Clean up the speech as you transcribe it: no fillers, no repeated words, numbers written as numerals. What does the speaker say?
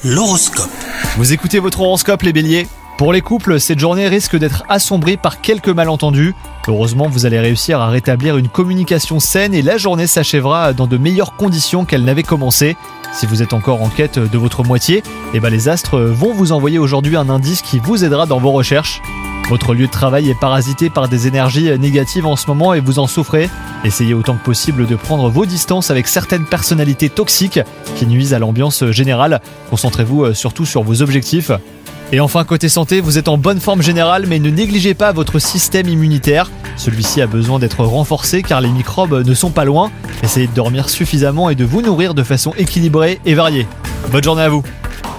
L'horoscope. Vous écoutez votre horoscope les béliers ? Pour les couples, cette journée risque d'être assombrie par quelques malentendus. Heureusement, vous allez réussir à rétablir une communication saine et la journée s'achèvera dans de meilleures conditions qu'elle n'avait commencé. Si vous êtes encore en quête de votre moitié, les astres vont vous envoyer aujourd'hui un indice qui vous aidera dans vos recherches. Votre lieu de travail est parasité par des énergies négatives en ce moment et vous en souffrez. Essayez autant que possible de prendre vos distances avec certaines personnalités toxiques qui nuisent à l'ambiance générale. Concentrez-vous surtout sur vos objectifs. Et enfin, côté santé, vous êtes en bonne forme générale, mais ne négligez pas votre système immunitaire. Celui-ci a besoin d'être renforcé car les microbes ne sont pas loin. Essayez de dormir suffisamment et de vous nourrir de façon équilibrée et variée. Bonne journée à vous!